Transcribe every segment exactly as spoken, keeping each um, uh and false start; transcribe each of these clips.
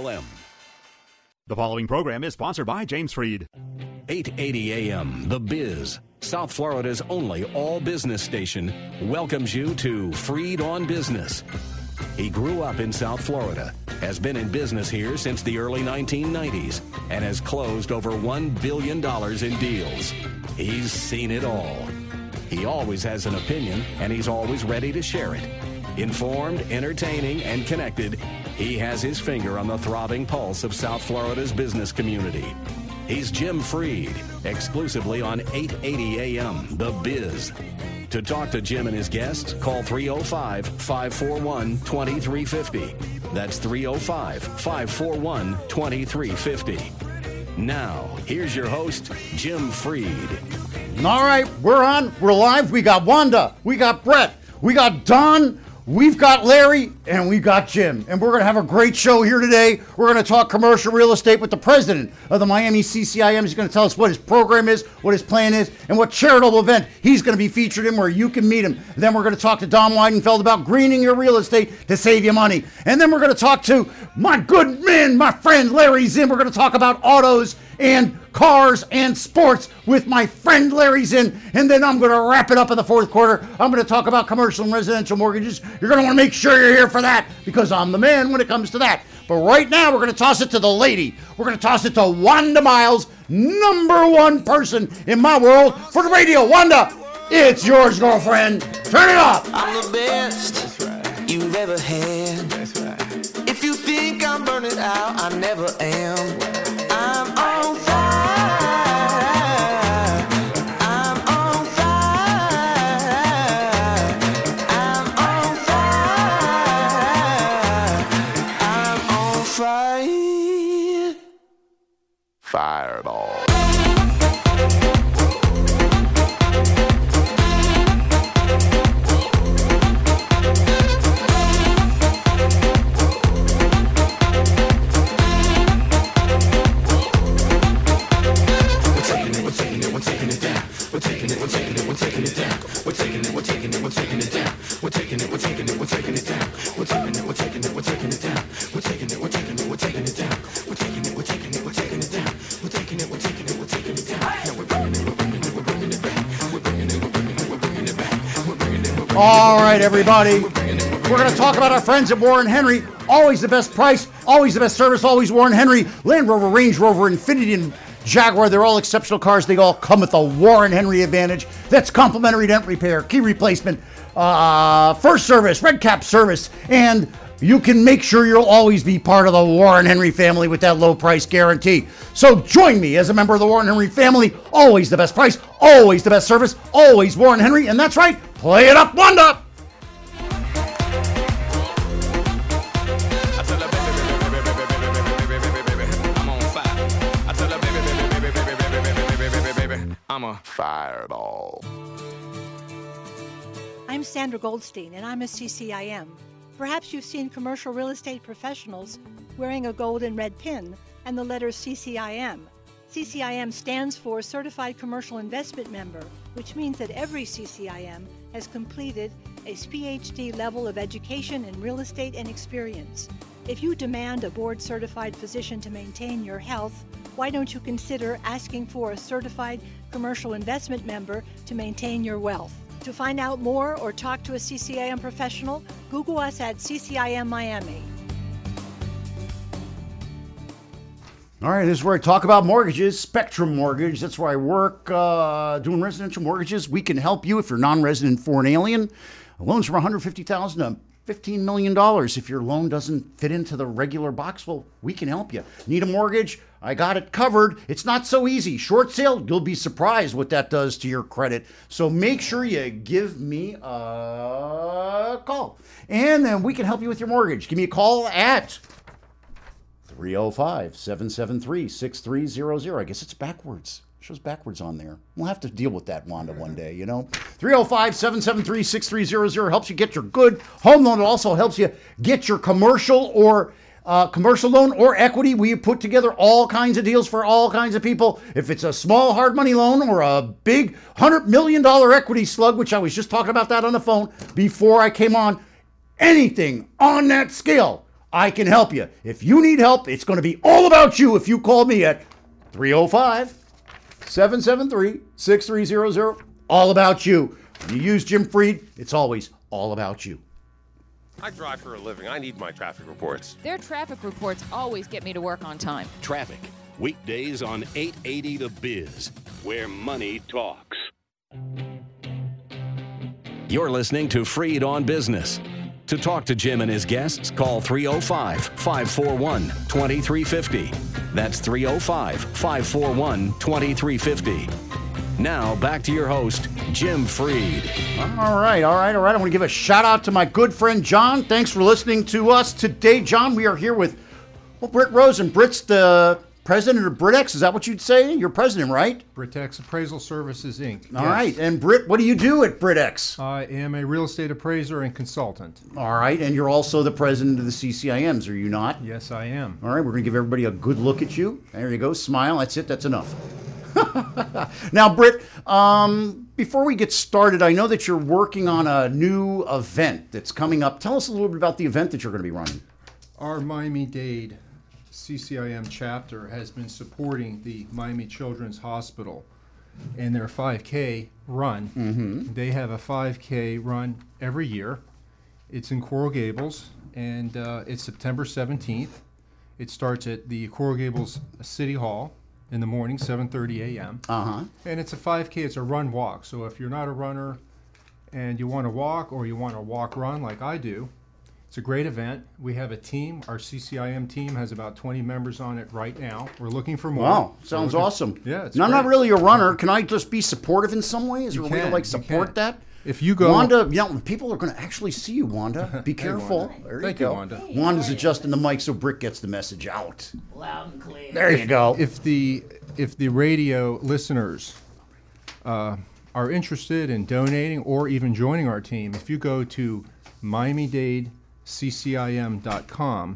L M. The following program is sponsored by James Freed. eight eighty A M, The Biz, South Florida's only all-business station, welcomes you to Freed on Business. He grew up in South Florida, has been in business here since the early nineteen nineties, and has closed over one billion dollars in deals. He's seen it all. He always has an opinion, and he's always ready to share it. Informed, entertaining, and connected, he has his finger on the throbbing pulse of South Florida's business community. He's Jim Freed, exclusively on eight eighty A M, The Biz. To talk to Jim and his guests, call three oh five, five four one, two three five oh. That's three oh five, five four one, two three five oh. Now, here's your host, Jim Freed. All right, we're on. We're live. We got Wanda. We got Brett. We got Don. We've got Larry, and we've got Jim, and we're going to have a great show here today. We're going to talk commercial real estate with the president of the Miami C C I M. He's going to tell us what his program is, what his plan is, and what charitable event he's going to be featured in where you can meet him. And then we're going to talk to Don Weidenfeld about greening your real estate to save you money. And then we're going to talk to my good man, my friend Larry Zinn. We're going to talk about autos and cars and sports with my friend Larry Zinn. And then I'm going to wrap it up in the fourth quarter. I'm going to talk about commercial and residential mortgages. You're going to want to make sure you're here for that because I'm the man when it comes to that. But right now, we're going to toss it to the lady. We're going to toss it to Wanda Miles, number one person in my world for the radio. Wanda, it's yours, girlfriend. Turn it up. I'm the best right. you've ever had. That's right. If you think I'm burning out, I never am. I'm on fire. I'm on fire. I'm on fire. I'm on fire. Fireball. All right, everybody. We're going to talk about our friends at Warren Henry. Always the best price, always the best service, always Warren Henry. Land Rover, Range Rover, Infiniti, and Jaguar. They're all exceptional cars. They all come with a Warren Henry advantage. That's complimentary dent repair, key replacement, uh, first service, red cap service, and you can make sure you'll always be part of the Warren Henry family with that low price guarantee. So join me as a member of the Warren Henry family. Always the best price, always the best service, always Warren Henry. And that's right, play it up, Wanda. I'm a fireball. I'm Sandra Goldstein, and I'm a C C I M. Perhaps you've seen commercial real estate professionals wearing a gold and red pin and the letters C C I M. C C I M stands for Certified Commercial Investment Member, which means that every C C I M has completed a P H D level of education in real estate and experience. If you demand a board-certified physician to maintain your health, why don't you consider asking for a certified commercial investment member to maintain your wealth? To find out more or talk to a C C I M professional, Google us at C C I M Miami. All right, this is where I talk about mortgages, Spectrum Mortgage. That's where I work uh, doing residential mortgages. We can help you if you're non-resident foreign alien. Loans from one hundred fifty thousand dollars to fifteen million dollars. If your loan doesn't fit into the regular box, well, we can help you. Need a mortgage? I got it covered. It's not so easy. Short sale, you'll be surprised what that does to your credit. So make sure you give me a call. And then we can help you with your mortgage. Give me a call at three oh five, seven seven three, six three zero zero. I guess it's backwards. It shows backwards on there. We'll have to deal with that, Wanda, one day, you know. three oh five, seven seven three, six three zero zero helps you get your good home loan. It also helps you get your commercial or Uh, commercial loan or equity. We put together all kinds of deals for all kinds of people. If it's a small hard money loan or a big one hundred million dollars equity slug, which I was just talking about that on the phone before I came on, anything on that scale, I can help you. If you need help, it's going to be all about you if you call me at three oh five, seven seven three, six three zero zero. All about you. When you use Jim Freed, it's always all about you. I drive for a living. I need my traffic reports. Their traffic reports always get me to work on time. Traffic, weekdays on eight eighty The Biz, where money talks. You're listening to Freed on Business. To talk to Jim and his guests, call three oh five, five four one, two three five oh. That's three oh five, five four one, two three five oh. Now, back to your host, Jim Freed. All right, all right, all right. I want to give a shout out to my good friend, John. Thanks for listening to us today, John. We are here with well, Britt Rosen. Britt's the president of Britex. Is that what you'd say? You're president, right? Britex Appraisal Services, Incorporated. All yes. right. And Britt, what do you do at Britex? I am a real estate appraiser and consultant. All right. And you're also the president of the C C I Ms, are you not? Yes, I am. All right. We're going to give everybody a good look at you. There you go. Smile. That's it. That's enough. Now, Britt, um, before we get started, I know that you're working on a new event that's coming up. Tell us a little bit about the event that you're going to be running. Our Miami-Dade C C I M chapter has been supporting the Miami Children's Hospital in their five K run. Mm-hmm. They have a five K run every year. It's in Coral Gables, and uh, it's September seventeenth. It starts at the Coral Gables City Hall in the morning, seven thirty a.m. Uh-huh. And it's a five K, it's a run-walk. So if you're not a runner and you want to walk, or you want to walk-run like I do, it's a great event. We have a team. Our C C I M team has about twenty members on it right now. We're looking for more. Wow, sounds looking, awesome. Yeah, it's now, I'm great. not really a runner. Can I just be supportive in some way? Is there You a way to can, like you support can. that? If you go... Wanda, you know, people are going to actually see you, Wanda. Be careful. Wanda. There Thank you you, go. Wanda. Wanda's adjusting the mic so Britt gets the message out. Loud and clear. There you go. If the if the radio listeners uh, are interested in donating or even joining our team, if you go to Miami Dade C C I M dot com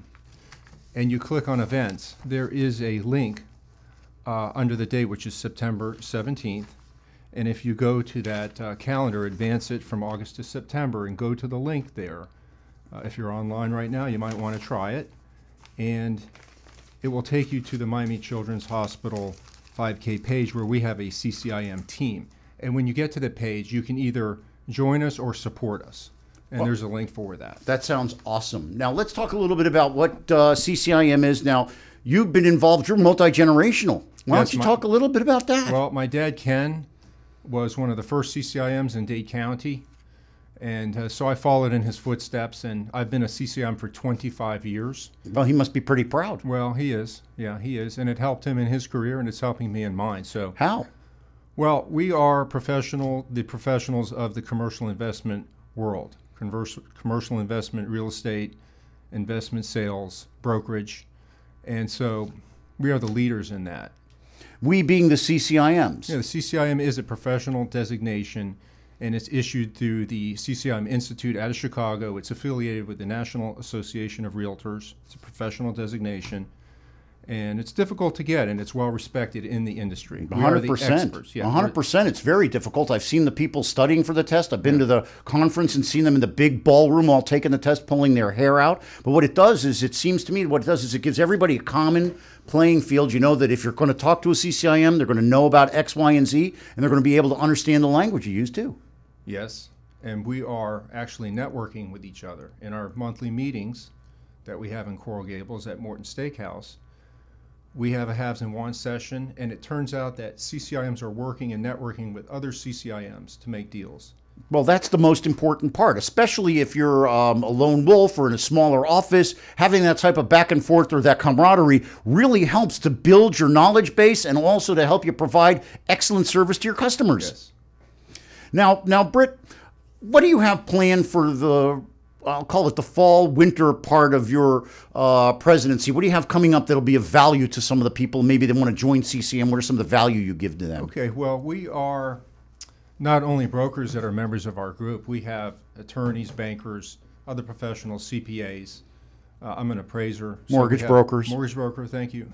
and you click on events, there is a link uh, under the date, which is September seventeenth. And if you go to that uh, calendar, advance it from August to September and go to the link there. Uh, if you're online right now, you might want to try it. And it will take you to the Miami Children's Hospital five K page where we have a C C I M team. And when you get to the page, you can either join us or support us. And Well, there's a link for that. That sounds awesome. Now, let's talk a little bit about what uh, C C I M is. Now, you've been involved. You're multi-generational. Why Yes, don't you my- talk a little bit about that? Well, my dad, Ken, was one of the first C C I Ms in Dade County. And uh, so I followed in his footsteps, and I've been a C C I M for twenty-five years. Well, he must be pretty proud. Well, he is. Yeah, he is. And it helped him in his career, and it's helping me in mine. So, How? well, we are professional, the professionals of the commercial investment world. Converse, commercial investment, real estate, investment sales, brokerage. And so we are the leaders in that. We being the C C I Ms. Yeah, the C C I M is a professional designation, and it's issued through the C C I M Institute out of Chicago. It's affiliated with the National Association of Realtors. It's a professional designation, and it's difficult to get, and it's well respected in the industry. We one are hundred the percent. experts. Yeah, one hundred percent. It's very difficult. I've seen the people studying for the test. I've been to the conference and seen them in the big ballroom all taking the test, pulling their hair out. But what it does is, it seems to me, what it does is it gives everybody a common playing field. You know that if you're going to talk to a C C I M, they're going to know about X, Y, and Z, and they're going to be able to understand the language you use too. Yes, and we are actually networking with each other in our monthly meetings that we have in Coral Gables at Morton Steakhouse. We have a haves and wants session, and it turns out that C C I Ms are working and networking with other C C I Ms to make deals. Well, that's the most important part, especially if you're um, a lone wolf or in a smaller office. Having that type of back and forth or that camaraderie really helps to build your knowledge base and also to help you provide excellent service to your customers. Yes. Now, now, Britt, what do you have planned for the, I'll call it the fall, winter part of your uh, presidency? What do you have coming up that'll be of value to some of the people? Maybe they want to join C C M. What are some of the value you give to them? Okay, well, we are not only brokers that are members of our group, we have attorneys, bankers, other professionals, C P As. Uh, I'm an appraiser. So Mortgage we have- brokers. Mortgage broker, thank you.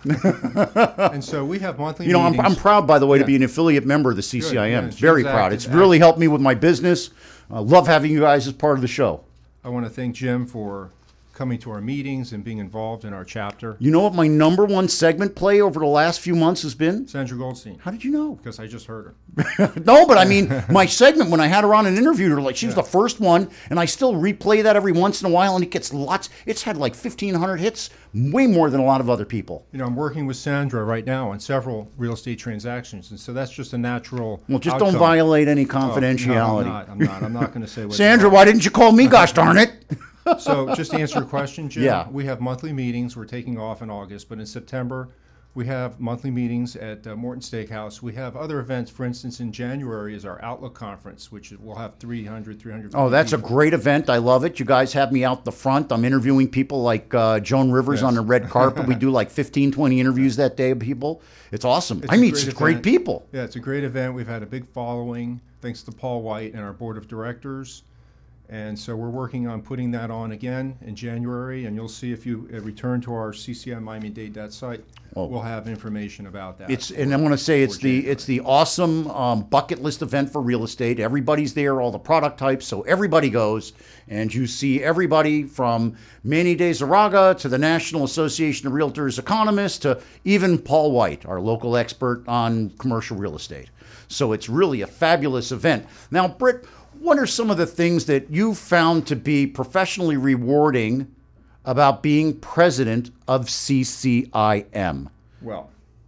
And so we have monthly You know, I'm, meetings. I'm proud, by the way, to Yeah. be an affiliate member of the C C I M. Good, yeah, It's very Jim's proud. active- It's really helped me with my business. I love having you guys as part of the show. I want to thank Jim for coming to our meetings and being involved in our chapter. You know what my number one segment play over the last few months has been? Sandra Goldstein. How did you know? Because I just heard her. No, but I mean, my segment, when I had her on and interviewed her, like she was Yeah. the first one, and I still replay that every once in a while, and it gets lots. It's had like fifteen hundred hits, way more than a lot of other people. You know, I'm working with Sandra right now on several real estate transactions, and so that's just a natural Well, just outcome. don't violate any Oh, confidentiality. no, I'm not. I'm not. I'm not going to say what. Sandra, why didn't you call me? Gosh darn it! So just to answer your question, Jim, Yeah. we have monthly meetings. We're taking off in August, but in September, we have monthly meetings at uh, Morton Steakhouse. We have other events. For instance, in January is our Outlook Conference, which will have three hundred, three hundred Oh, that's a people. great event. I love it. You guys have me out the front. I'm interviewing people like uh, Joan Rivers Yes. on the red carpet. We do like fifteen, twenty interviews that day of people. It's awesome. It's I a meet great such great event. people. Yeah, it's a great event. We've had a big following, thanks to Paul White and our board of directors. And so we're working on putting that on again in January, and you'll see if you uh, return to our C C I Miami Dade dot site, Oh. we'll have information about that. It's and I want to say it's for the January. it's the awesome um, bucket list event for real estate. Everybody's there, all the product types, so everybody goes, and you see everybody from Manny De Zaraga to the National Association of Realtors economist to even Paul White, our local expert on commercial real estate. So it's really a fabulous event. Now, Britt, what are some of the things that you found to be professionally rewarding about being president of C C I M? Well,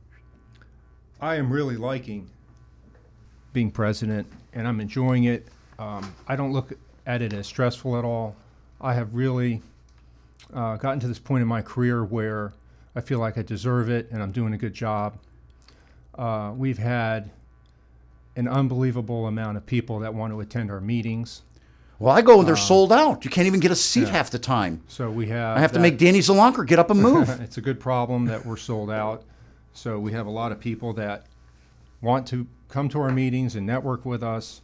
I am really liking being president, and I'm enjoying it. Um, I don't look at it as stressful at all. I have really uh, gotten to this point in my career where I feel like I deserve it, and I'm doing a good job. Uh, we've had an unbelievable amount of people that want to attend our meetings. Well, I go and they're sold out. You can't even get a seat yeah. half the time. So we have I have to that- make Danny Zalanker get up and move. It's a good problem that we're sold out. So we have a lot of people that want to come to our meetings and network with us.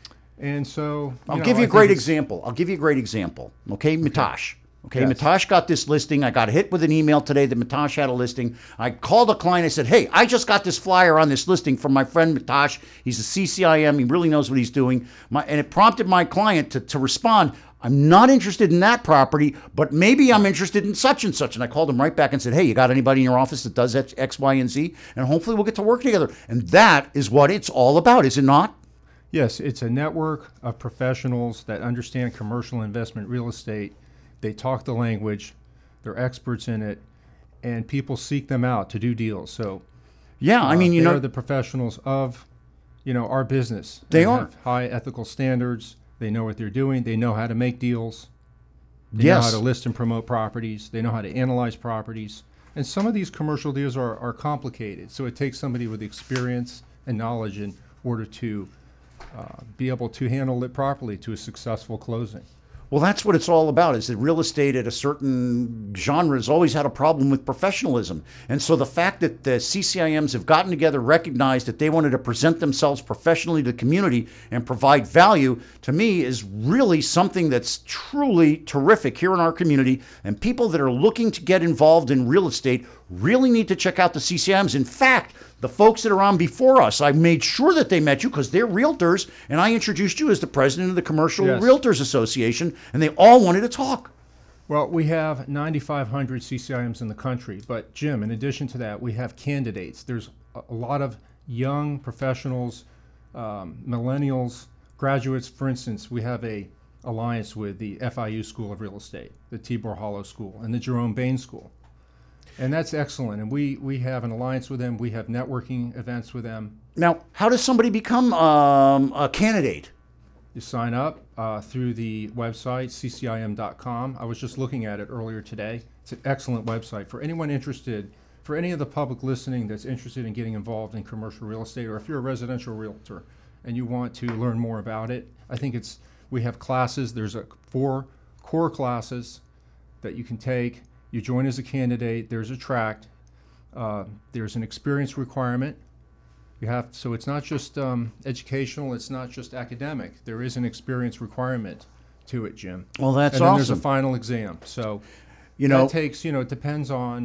And so I'll know, give you I a great think it's- example. I'll give you a great example. Okay, Mitosh. Okay, Yes. Mitosh got this listing. I got hit with an email today that Mitosh had a listing. I called a client. I said, hey, I just got this flyer on this listing from my friend Mitosh. He's a C C I M. He really knows what he's doing. My, and it prompted my client to, to respond, I'm not interested in that property, but maybe I'm interested in such and such. And I called him right back and said, hey, you got anybody in your office that does X, X, Y, and Z? And hopefully we'll get to work together. And that is what it's all about, is it not? Yes, it's a network of professionals that understand commercial investment real estate. They talk the language, they're experts in it, and people seek them out to do deals. So Yeah, I uh, mean, you they know, are the professionals of, you know, our business. They are. have high ethical standards. They know what they're doing. They know how to make deals. They know yes. how to list and promote properties. They know how to analyze properties. And some of these commercial deals are, are complicated. So it takes somebody with experience and knowledge in order to uh, be able to handle it properly to a successful closing. Well, that's what it's all about, is that real estate at a certain genre has always had a problem with professionalism. And so the fact that the C C I Ms have gotten together, recognized that they wanted to present themselves professionally to the community and provide value, to me is really something that's truly terrific here in our community. And people that are looking to get involved in real estate really need to check out the C C I Ms. In fact, the folks that are on before us, I made sure that they met you because they're realtors, and I introduced you as the president of the Commercial Yes. Realtors Association, and they all wanted to talk. Well, we have ninety-five hundred C C I Ms in the country, but Jim, in addition to that, we have candidates. There's a a lot of young professionals, um, millennials, graduates. For instance, we have a alliance with the F I U School of Real Estate, the Tibor Hollow School, and the Jerome Bain School. And that's excellent. And we, we have an alliance with them. We have networking events with them. Now, how does somebody become um, a candidate? You sign up uh, through the website, C C I M dot com. I was just looking at it earlier today. It's an excellent website for anyone interested, for any of the public listening that's interested in getting involved in commercial real estate, or if you're a residential realtor and you want to learn more about it. I think it's, we have classes. There's a four core classes that you can take. You join as a candidate. There's a tract. Uh, there's an experience requirement. You have, so it's not just um, educational, it's not just academic. There is an experience requirement to it, Jim. Well, that's and then there's a awesome. final exam. So You know, that takes, you know, it depends on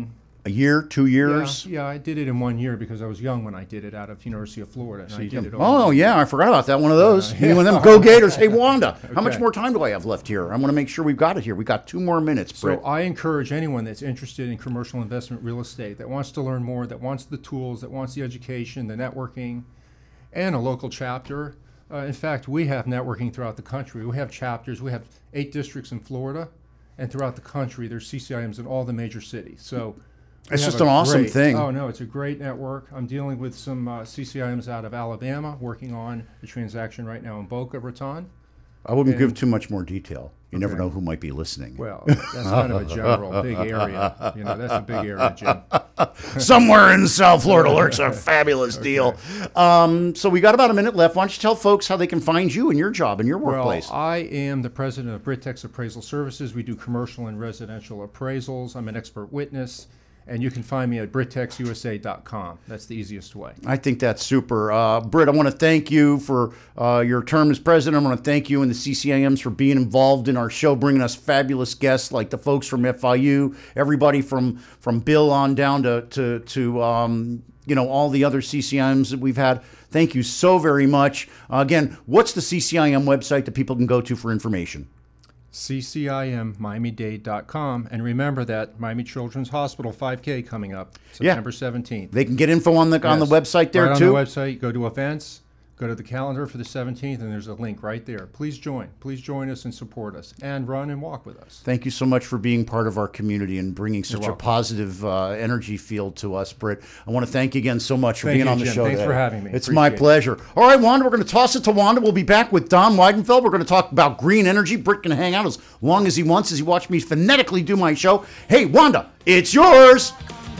A year, two years? Yeah, yeah, I did it in one year because I was young when I did it out of University of Florida. And So I you did did- it oh, over- yeah, I forgot about that. One of those. Uh, You and yeah. them Go Gators. Hey, Wanda, how much Okay. more time do I have left here? I want to make sure we've got it here. We got two more minutes, Britt. So I encourage anyone that's interested in commercial investment real estate, that wants to learn more, that wants the tools, that wants the education, the networking, and a local chapter. Uh, in fact, we have networking throughout the country. We have chapters. We have eight districts in Florida, and throughout the country, there's C C I Ms in all the major cities. So we It's have just a an awesome great- thing. Oh no, it's a great network. I'm dealing with some uh, C C I Ms out of Alabama, working on a transaction right now in Boca Raton. I wouldn't and- give too much more detail. You never Okay. know who might be listening. Well, that's kind of a general big area. You know, that's a big area, Jim. Somewhere in South Florida lurks a fabulous deal. Um, so we got about a minute left. Why don't you tell folks how they can find you and your job and your workplace? Well, I am the president of Britex Appraisal Services. We do commercial and residential appraisals. I'm an expert witness, and you can find me at britex u s a dot com. That's the easiest way. I think that's super. Uh, Britt, I want to thank you for uh, your term as president. I want to thank you and the C C I Ms for being involved in our show, bringing us fabulous guests like the folks from F I U, everybody from from Bill on down to to, to um, you know, all the other C C I Ms that we've had. Thank you so very much. Uh, again, what's the C C I M website that people can go to for information? C C I M Miami Dade dot com. And remember that Miami Children's Hospital five K coming up Yeah. September seventeenth. They can get info on the on the Yes. website there right too. on the website, go to events, go to the calendar for the seventeenth, and there's a link right there. Please join. Please join us and support us, and run and walk with us. Thank you so much for being part of our community and bringing such a welcome. positive uh, energy field to us, Britt. I want to thank you again so much for Thank being you, on the Jim. show Thanks today. for having me. It's my Appreciate it. pleasure. All right, Wanda, we're going to toss it to Wanda. We'll be back with Don Weidenfeld. We're going to talk about green energy. Britt can hang out as long as he wants as he watched me phonetically do my show. Hey, Wanda, it's yours.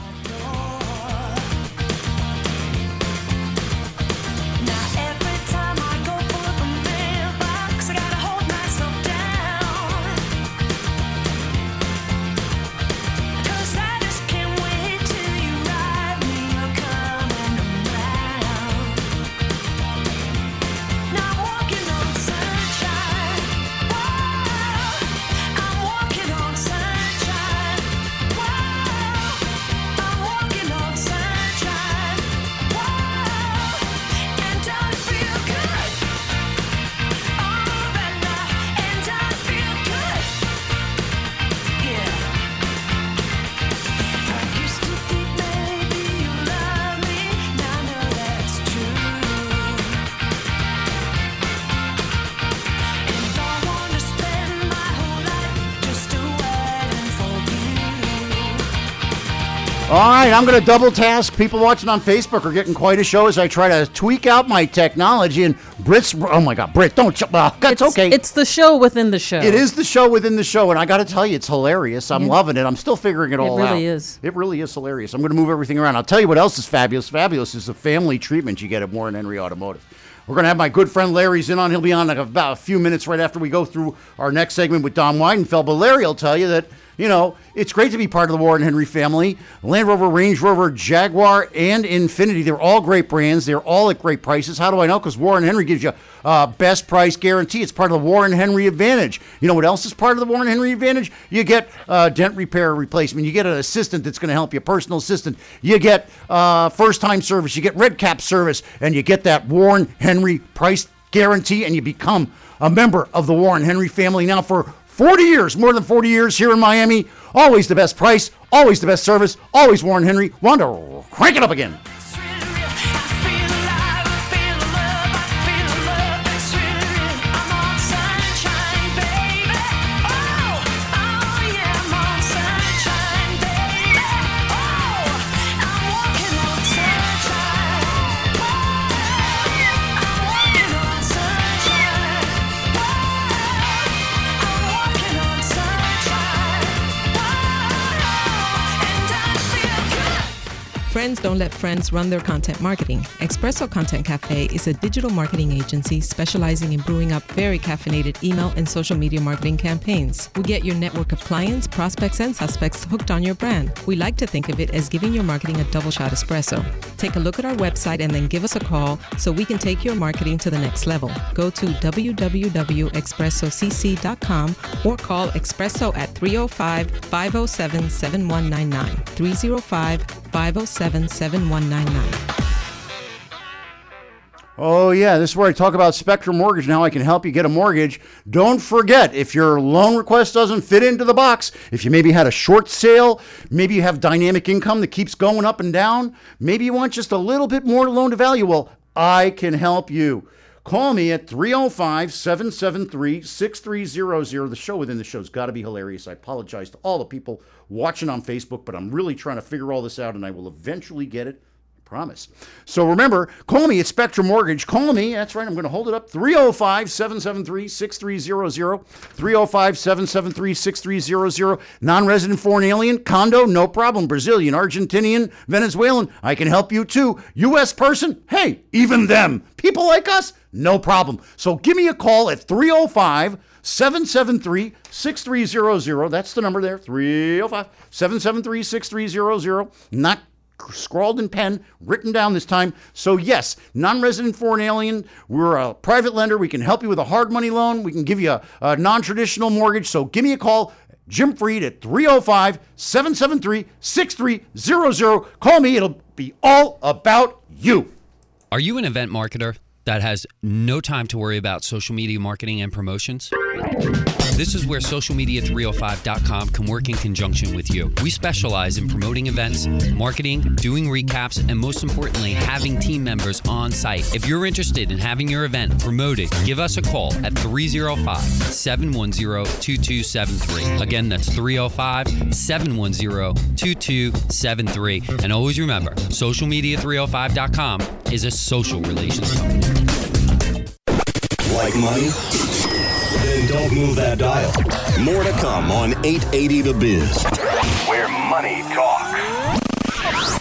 Every time I go for the mailbox, I gotta hold myself down. 'Cause I just can't wait till you write me you're coming around. Now I'm walking on sunshine. Whoa, I'm walking on sunshine. Whoa, I'm walking on sunshine. Whoa, and I feel good. All right now, and I feel good. Yeah. I used to think maybe you love me. Now I know that's true. And I wanna spend my whole life just waiting for you. All right, I'm going to double task. People watching on Facebook are getting quite a show as I try to tweak out my technology. And Britt's, oh my God, Britt, don't, well, it's, okay. It's the show within the show. It is the show within the show, and I got to tell you, it's hilarious. I'm Yeah. loving it. I'm still figuring it, It all out. really is. It really is hilarious. I'm going to move everything around. I'll tell you what else is fabulous. Fabulous is the family treatment you get at Warren Henry Automotive. We're going to have my good friend Larry's in on. He'll be on in about a few minutes right after we go through our next segment with Don Weidenfeld. But Larry will tell you that, you know, it's great to be part of the Warren Henry family. Land Rover, Range Rover, Jaguar, and Infiniti. They're all great brands. They're all at great prices. How do I know? Because Warren Henry gives you uh, best price guarantee. It's part of the Warren Henry Advantage. You know what else is part of the Warren Henry Advantage? You get uh, dent repair replacement. You get an assistant that's going to help you, a personal assistant. You get uh, first-time service. You get red cap service. And you get that Warren Henry price guarantee, and you become a member of the Warren Henry family now for forty years, more than forty years here in Miami. Always the best price, always the best service, always Warren Henry. Wanda, crank it up again. It's really real. I feel alive. I feel love. I feel love. It's really real. I'm on sunshine, baby. Oh, oh yeah, I'm on sunshine, baby. Oh, I'm walking on sunshine. Oh, I'm walking on sunshine. Oh, I'm walking on sunshine. Oh, and I feel good. Friends don't let friends run their content marketing. Espresso Content Cafe is a digital marketing agency specializing in brewing up very caffeinated email and social media marketing campaigns. We get your network of clients, prospects, and suspects hooked on your brand. We like to think of it as giving your marketing a double shot espresso. Take a look at our website and then give us a call so we can take your marketing to the next level. Go to w w w dot espresso c c dot com or call Espresso at three oh five, five oh seven, seven one nine nine. three oh five, five oh seven, seven one nine nine. Oh, yeah, this is where I talk about Spectrum Mortgage and how I can help you get a mortgage. Don't forget, if your loan request doesn't fit into the box, if you maybe had a short sale, maybe you have dynamic income that keeps going up and down, maybe you want just a little bit more loan to value, well, I can help you. Call me at three oh five, seven seven three, six three zero zero. The show within the show's got to be hilarious. I apologize to all the people watching on Facebook, but I'm really trying to figure all this out, and I will eventually get it. I promise. So remember, call me at Spectrum Mortgage. Call me. That's right. I'm going to hold it up. three oh five, seven seven three, six three zero zero. three oh five, seven seven three, six three zero zero. Non-resident foreign alien, condo, no problem. Brazilian, Argentinian, Venezuelan, I can help you too. U S person, hey, even them. People like us, no problem. So give me a call at three oh five, seven seven three, six three zero zero. That's the number there, three oh five, seven seven three, six three zero zero. Not scrawled in pen, written down this time. So yes, non-resident foreign alien, we're a private lender. We can help you with a hard money loan. We can give you a, a non-traditional mortgage. So give me a call, Jim Freed at three oh five, seven seven three, six three zero zero. Call me. It'll be all about you. Are you an event marketer that has no time to worry about social media marketing and promotions? This is where social media three oh five dot com can work in conjunction with you. We specialize in promoting events, marketing, doing recaps, and most importantly, having team members on site. If you're interested in having your event promoted, give us a call at three oh five, seven one zero, two two seven three. Again, that's three oh five, seven one zero, two two seven three. And always remember, social media three oh five dot com is a social relations company. Like money? Then don't move that dial. More to come on eight eighty The Biz, where money talks.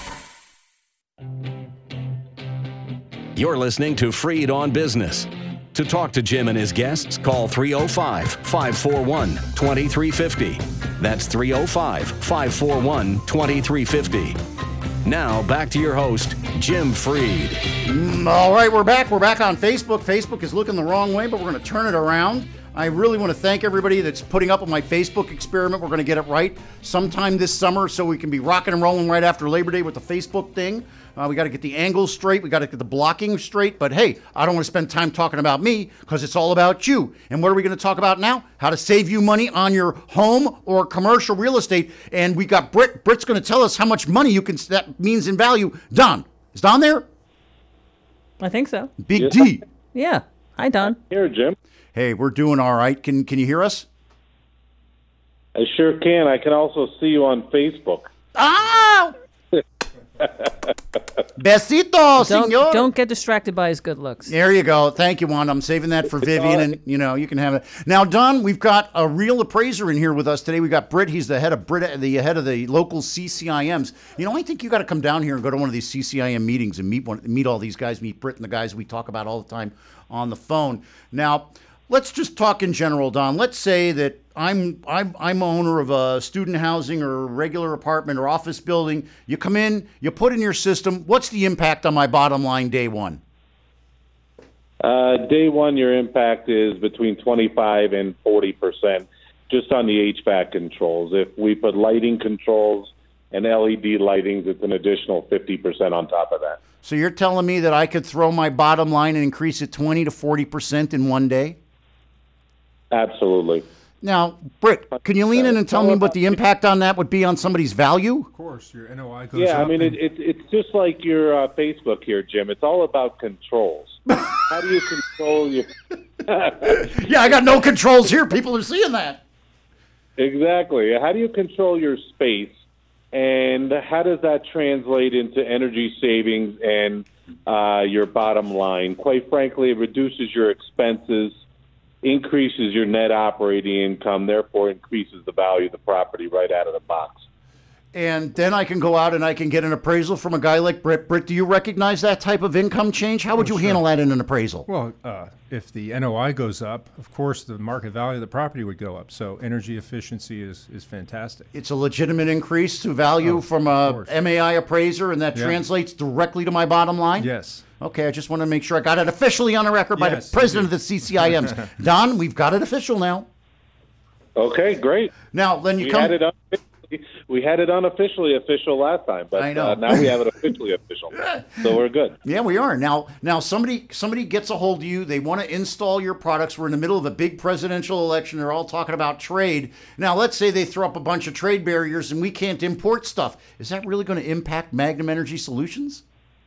You're listening to Freed on Business. To talk to Jim and his guests, call three oh five, five four one, two three five oh. That's three oh five, five four one, two three five oh. Now, back to your host, Jim Freed. Mm, all right, we're back. We're back on Facebook. Facebook is looking the wrong way, but we're going to turn it around. I really want to thank everybody that's putting up with my Facebook experiment. We're going to get it right sometime this summer so we can be rocking and rolling right after Labor Day with the Facebook thing. Uh, we got to get the angles straight. We got to get the blocking straight. But hey, I don't want to spend time talking about me because it's all about you. And what are we going to talk about now? How to save you money on your home or commercial real estate. And we got Britt. Britt's going to tell us how much money you can that means in value. Don, is Don there? I think so. Big Yes. D. Yeah. Hi, Don. Here, Jim. Hey, we're doing all right. Can Can you hear us? I sure can. I can also see you on Facebook. Ah! Besito, Don't, senor. don't get distracted by his good looks. There you go. Thank you, Wanda. I'm saving that for Vivian, and you know you can have it. Now, Don, we've got a real appraiser in here with us today. We got Britt. He's the head of Brit, the head of the local C C I Ms. You know, I think you got to come down here and go to one of these C C I M meetings and meet one, meet all these guys, meet Britt and the guys we talk about all the time on the phone. Now, let's just talk in general, Don. Let's say that I'm I'm I'm owner of a student housing or a regular apartment or office building. You come in, you put in your system. What's the impact on my bottom line day one? Uh, day one, your impact is between twenty-five and forty percent just on the H V A C controls. If we put lighting controls and L E D lightings, it's an additional fifty percent on top of that. So you're telling me that I could throw my bottom line and increase it twenty to forty percent in one day? Absolutely. Now, Britt, can you lean in and tell me what the impact on that would be on somebody's value? Of course, your N O I goes Yeah, up. I mean, it, and- it, it's just like your uh, Facebook here, Jim. It's all about controls. How do you control your... Yeah, I got no controls here. People are seeing that. Exactly. How do you control your space, and how does that translate into energy savings and uh, your bottom line? Quite frankly, it reduces your expenses, increases your net operating income, therefore increases the value of the property right out of the box. and then I can go out and I can get an appraisal from a guy like Britt. Britt, do you recognize that type of income change? How would Oh, you sure. handle that in an appraisal? Well, uh, if the N O I goes up, of course the market value of the property would go up. So energy efficiency is, is fantastic. It's a legitimate increase to value Oh, from a M A I appraiser, and that Yeah. translates directly to my bottom line? Yes. Okay, I just want to make sure I got it officially on the record by Yes, the president you of the C C I Ms. Don, we've got it official now. Okay, great. Now, then you we come... Had it unofficially, we had it unofficially official last time, but I know. Uh, now we have it officially official. So we're good. Yeah, we are. Now, now somebody somebody gets a hold of you. They want to install your products. We're in the middle of a big presidential election. They're all talking about trade. Now, let's say they throw up a bunch of trade barriers and we can't import stuff. Is that really going to impact Magnum Energy Solutions?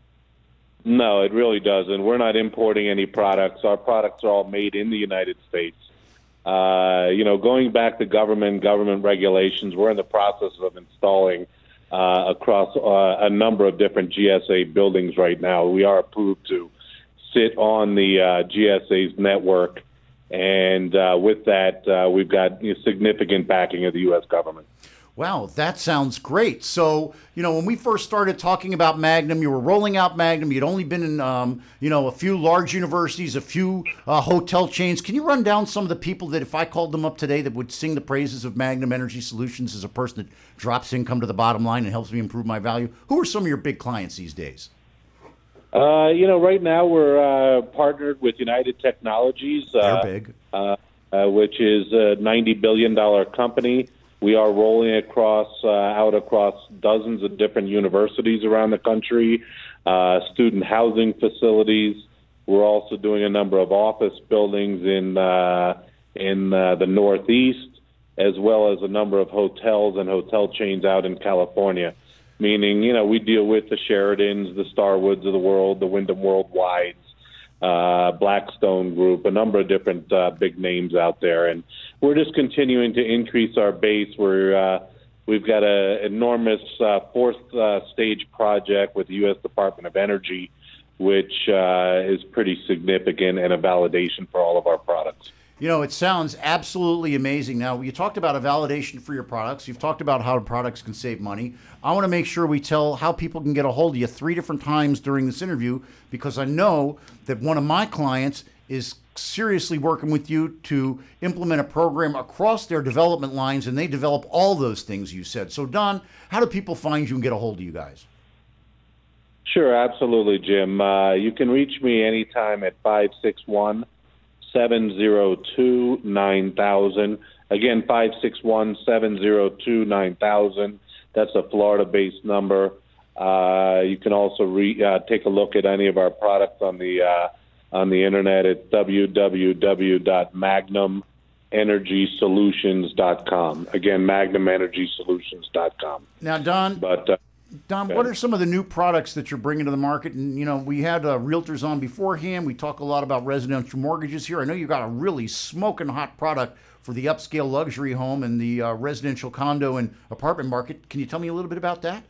No, it really doesn't. We're not importing any products. Our products are all made in the United States. Uh, you know, going back to government, government regulations, we're in the process of installing uh, across uh, a number of different G S A buildings right now. We are approved to sit on the uh, G S A's network, and uh, with that, uh, we've got you know, significant backing of the U S government. Wow, that sounds great. So, you know, when we first started talking about Magnum, you were rolling out Magnum. You'd only been in, um, you know, a few large universities, a few uh, hotel chains. Can you run down some of the people that if I called them up today that would sing the praises of Magnum Energy Solutions as a person that drops income to the bottom line and helps me improve my value? Who are some of your big clients these days? Uh, you know, right now we're uh, partnered with United Technologies. They're uh, big. Uh, uh, which is a ninety billion dollars company. We are rolling across uh, out across dozens of different universities around the country, uh, student housing facilities. We're also doing a number of office buildings in uh, in uh, the Northeast, as well as a number of hotels and hotel chains out in California. Meaning, you know, we deal with the Sheratons, the Starwoods of the world, the Wyndham Worldwides, uh, Blackstone Group, a number of different uh, big names out there, and we're just continuing to increase our base. We're uh, we've got an enormous uh, fourth uh, stage project with the U S Department of Energy, which uh, is pretty significant and a validation for all of our products. You know, it sounds absolutely amazing. Now, you talked about a validation for your products. You've talked about how products can save money. I want to make sure we tell how people can get a hold of you three different times during this interview, because I know that one of my clients is seriously working with you to implement a program across their development lines, and they develop all those things you said. So, Don, how do people find you and get a hold of you guys? Sure, absolutely, Jim. Uh, you can reach me anytime at five six one, seven zero two, nine thousand. Again, five six one, seven zero two, nine thousand. That's a Florida-based number. Uh, you can also re, uh, take a look at any of our products on the uh, on the internet at w w w dot magnum energy solutions dot com. Again, magnum energy solutions dot com. Now, Don, But uh, Don, what are some of the new products that you're bringing to the market? And, you know, we had uh, realtors on beforehand. We talk a lot about residential mortgages here. I know you got a really smoking hot product for the upscale luxury home and the uh, residential condo and apartment market. Can you tell me a little bit about that?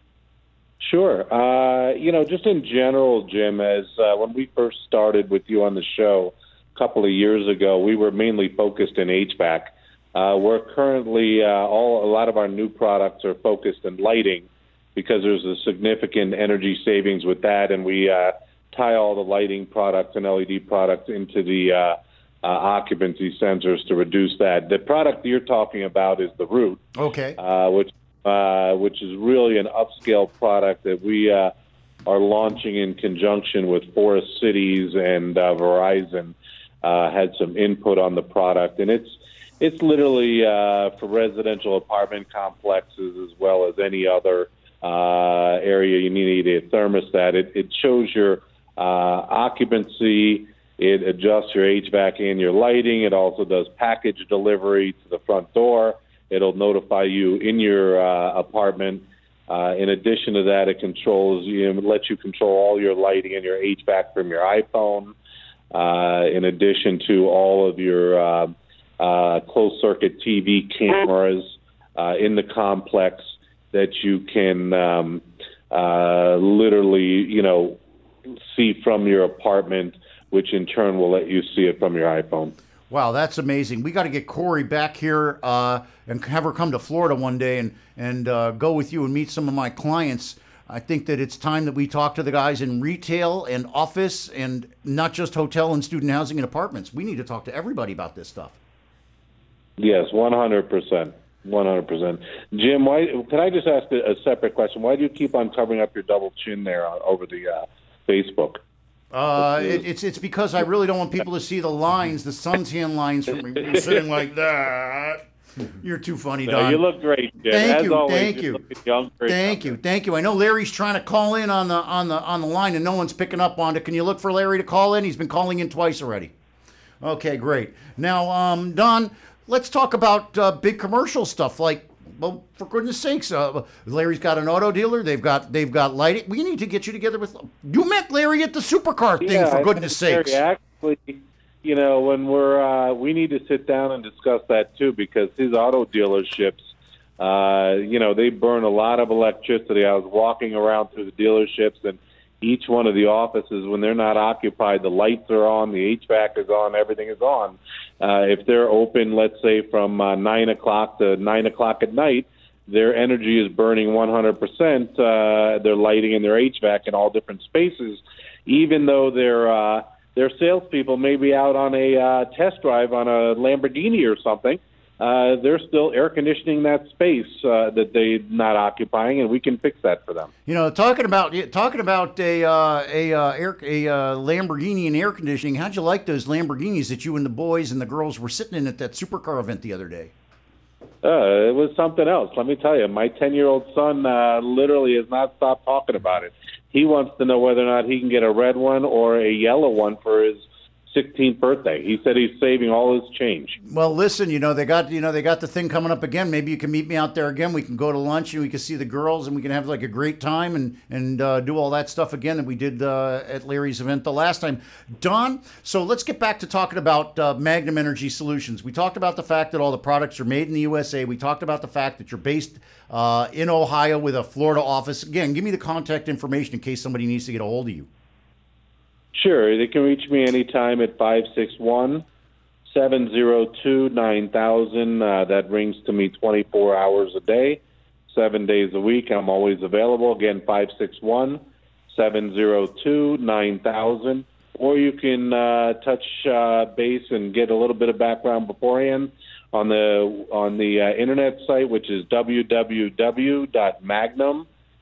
Sure. Uh, you know, just in general, Jim, as uh, when we first started with you on the show a couple of years ago, we were mainly focused in H V A C. Uh, we're currently, uh, all a lot of our new products are focused in lighting, because there's a significant energy savings with that, and we uh, tie all the lighting products and L E D products into the uh, uh, occupancy sensors to reduce that. The product you're talking about is the Root, Okay. uh, which uh, which is really an upscale product that we uh, are launching in conjunction with Forest Cities, and uh, Verizon uh, had some input on the product, and it's it's literally uh, for residential apartment complexes as well as any other uh, area you need a thermostat. It, it shows your uh, occupancy. It adjusts your H V A C and your lighting. It also does package delivery to the front door. It'll notify you in your uh, apartment. Uh, in addition to that, it controls you, it lets you control all your lighting and your H V A C from your iPhone. Uh, in addition to all of your uh, uh, closed circuit T V cameras uh, in the complex that you can um, uh, literally, you know, see from your apartment, which in turn will let you see it from your iPhone. Wow, that's amazing. We got to get Corey back here uh, and have her come to Florida one day and and uh, go with you and meet some of my clients. I think that it's time that we talk to the guys in retail and office and not just hotel and student housing and apartments. We need to talk to everybody about this stuff. Yes, one hundred percent. one hundred percent. Jim, why? Can I just ask a, a separate question? Why do you keep on covering up your double chin there on, over the uh, Facebook? Uh, it, it's it's because I really don't want people to see the lines, the suntan lines from me You're sitting like that. You're too funny, No, Don. you look great, Jim. Thank As you, always, thank you're you, looking young, great thank you, thank you. I know Larry's trying to call in on the on the on the line, and no one's picking up on it. Can you look for Larry to call in? He's been calling in twice already. Okay, great. Now, um, Don, let's talk about uh, big commercial stuff like. Well, for goodness sakes, uh, Larry's got an auto dealer. They've got they've got lighting. We need to get you together with. You met Larry at the supercar thing, Yeah, for I goodness think sakes. Larry, actually, you know, when we're uh, we need to sit down and discuss that too, because his auto dealerships, uh, you know, they burn a lot of electricity. I was walking around through the dealerships, and each one of the offices, when they're not occupied, the lights are on, the H V A C is on, everything is on. Uh, if they're open, let's say from uh, nine o'clock to nine o'clock at night, their energy is burning one hundred percent. Uh, their lighting and their H V A C in all different spaces, even though their uh, their salespeople may be out on a uh, test drive on a Lamborghini or something. Uh, they're still air conditioning that space uh, that they're not occupying, and we can fix that for them. You know, talking about talking about a uh, a uh, air, a uh, Lamborghini and air conditioning. How'd you like those Lamborghinis that you and the boys and the girls were sitting in at that supercar event the other day? Uh, it was something else. Let me tell you, my ten-year-old son uh, literally has not stopped talking about it. He wants to know whether or not he can get a red one or a yellow one for his sixteenth birthday. He said he's saving all his change. Well, listen, you know they got you know they got the thing coming up again. Maybe you can meet me out there again. We can go to lunch and we can see the girls and we can have like a great time and and uh, do all that stuff again that we did uh, at Larry's event the last time. Don, so let's get back to talking about uh, Magnum Energy Solutions. We talked about the fact that all the products are made in the U S A. We talked about the fact that you're based uh, in Ohio with a Florida office. Again, give me the contact information in case somebody needs to get a hold of you. Sure, they can reach me anytime at five six one, seven zero two, nine thousand. Uh, that rings to me twenty-four hours a day, seven days a week. I'm always available. Again, five six one, seven zero two, nine thousand. Or you can uh, touch uh, base and get a little bit of background beforehand on the on the uh, internet site, which is w w w dot magnum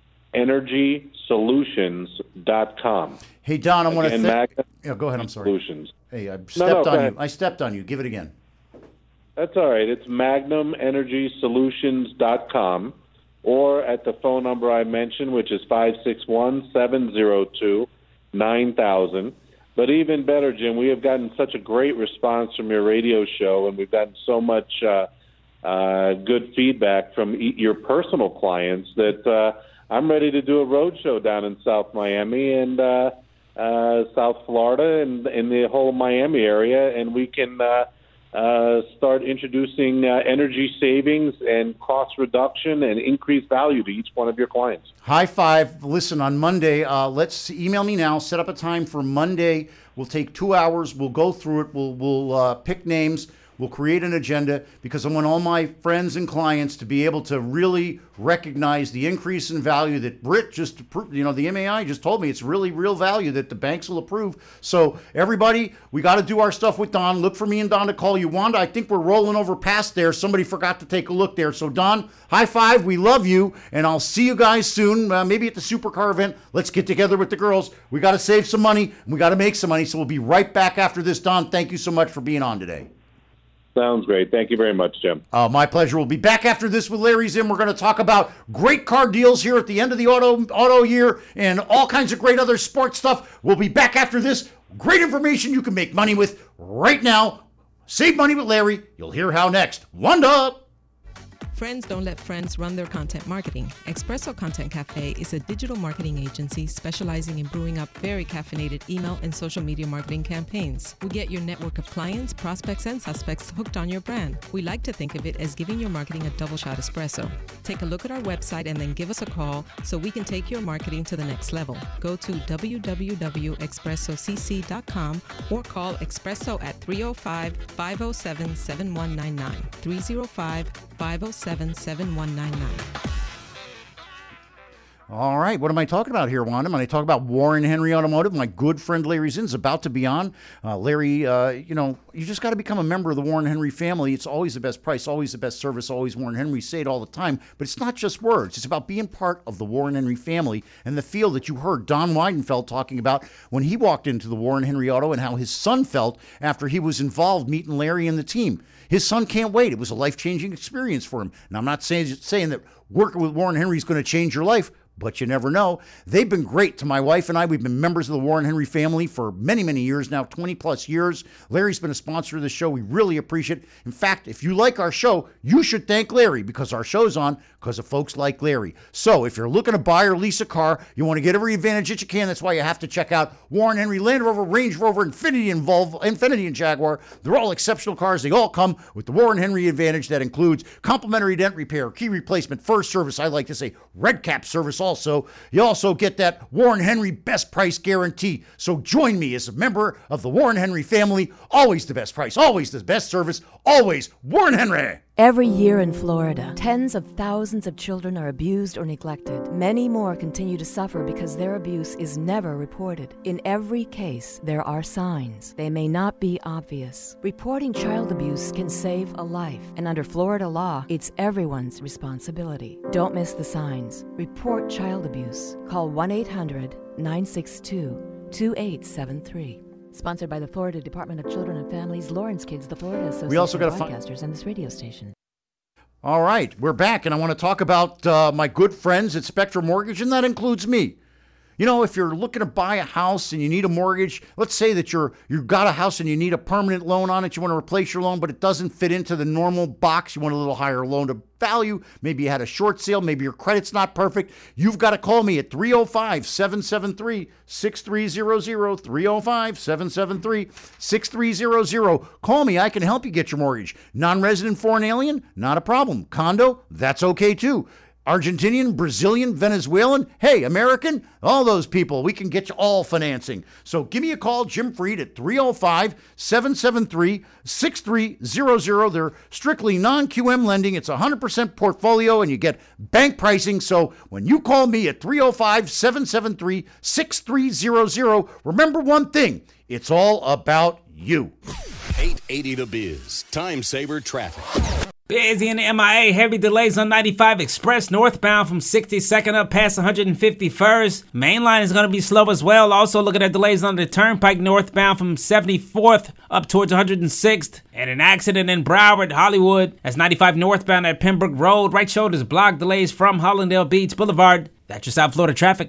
energy solutions dot com. Hey, Don, I want to Again, thank. Magnum Yeah, go ahead. I'm sorry. Solutions. Hey, I No, stepped no, on go you. ahead. I stepped on you. Give it again. That's all right. It's magnum energy solutions dot com or at the phone number I mentioned, which is five six one, seven zero two, nine thousand. But even better, Jim, we have gotten such a great response from your radio show, and we've gotten so much uh, uh, good feedback from e- your personal clients that uh, I'm ready to do a road show down in South Miami and uh, uh, South Florida and in the whole Miami area, and we can uh, uh, start introducing uh, energy savings and cost reduction and increased value to each one of your clients. High five. Listen, on Monday, uh, let's email me now. Set up a time for Monday. We'll take two hours. We'll go through it. We'll, we'll uh, pick names. We'll create an agenda because I want all my friends and clients to be able to really recognize the increase in value that Britt just approved. You know, the M A I just told me it's really real value that the banks will approve. So everybody, we got to do our stuff with Don. Look for me and Don to call you. Wanda, I think we're rolling over past there. Somebody forgot to take a look there. So Don, high five. We love you. And I'll see you guys soon, uh, maybe at the supercar event. Let's get together with the girls. We got to save some money. And we got to make some money. So we'll be right back after this. Don, thank you so much for being on today. Sounds great. Thank you very much, Jim. Uh, my pleasure. We'll be back after this with Larry Zim. We're going to talk about great car deals here at the end of the auto auto year and all kinds of great other sports stuff. We'll be back after this. Great information you can make money with right now. Save money with Larry. You'll hear how next. Wanda! Friends don't let friends run their content marketing. Espresso Content Cafe is a digital marketing agency specializing in brewing up very caffeinated email and social media marketing campaigns. We get your network of clients, prospects, and suspects hooked on your brand. We like to think of it as giving your marketing a double shot espresso. Take a look at our website and then give us a call so we can take your marketing to the next level. Go to w w w dot espresso c c dot com or call Espresso at three oh five, five oh seven, seven one nine nine. three oh five, five oh seven, seven one nine nine. All right, what am I talking about here, Wanda? I'm going to talk about Warren Henry Automotive. My good friend Larry Zinn's about to be on. Uh, Larry, uh, you know, you just got to become a member of the Warren Henry family. It's always the best price, always the best service, always Warren Henry. We say it all the time, but it's not just words. It's about being part of the Warren Henry family and the feel that you heard Don Weidenfeld talking about when he walked into the Warren Henry Auto and how his son felt after he was involved meeting Larry and the team. His son can't wait. It was a life-changing experience for him. And I'm not saying, saying that working with Warren Henry is going to change your life, but you never know. They've been great to my wife and I. We've been members of the Warren Henry family for many, many years now, twenty plus years. Larry's been a sponsor of the show. We really appreciate it. In fact, if you like our show, you should thank Larry because our show's on because of folks like Larry. So if you're looking to buy or lease a car, you want to get every advantage that you can. That's why you have to check out Warren Henry, Land Rover, Range Rover, Infiniti, and Volvo, Infiniti and Jaguar. They're all exceptional cars. They all come with the Warren Henry advantage that includes complimentary dent repair, key replacement, first service. I like to say red cap service also. You also get that Warren Henry best price guarantee. So join me as a member of the Warren Henry family. Always the best price, always the best service, always Warren Henry. Every year in Florida, tens of thousands of children are abused or neglected. Many more continue to suffer because their abuse is never reported. In every case, there are signs. They may not be obvious. Reporting child abuse can save a life, and under Florida law, it's everyone's responsibility. Don't miss the signs. Report child abuse. Call one eight hundred, nine six two, two eight seven three. Sponsored by the Florida Department of Children and Families, Lawrence Kids, the Florida Association We also got of to fi- Broadcasters, and this radio station. All right, we're back, and I want to talk about uh, my good friends at Spectrum Mortgage, and that includes me. You know, if you're looking to buy a house and you need a mortgage, let's say that you're you've got a house and you need a permanent loan on it, you want to replace your loan, but it doesn't fit into the normal box. You want a little higher loan to value. Maybe you had a short sale. Maybe your credit's not perfect. You've got to call me at three oh five, seven seven three, six three zero zero, three oh five, seven seven three, six three zero zero. Call me. I can help you get your mortgage. Non-resident foreign alien? Not a problem. Condo? That's okay too. Argentinian, Brazilian, Venezuelan, hey, American, all those people, we can get you all financing. So give me a call, Jim Freed, at three oh five, seven seven three, six three zero zero. They're strictly non-Q M lending. It's one hundred percent portfolio, and you get bank pricing. So when you call me at three oh five, seven seven three, six three zero zero, remember one thing, it's all about you. eight eighty The Biz, time saver traffic. Busy in the M I A, heavy delays on ninety-five Express northbound from sixty-second up past one hundred fifty-first. Main line is going to be slow as well. Also looking at delays on the Turnpike northbound from seventy-fourth up towards one hundred sixth. And an accident in Broward, Hollywood. That's ninety-five northbound at Pembroke Road. Right shoulder's blocked. Delays from Hollandale Beach Boulevard. That's your South Florida traffic.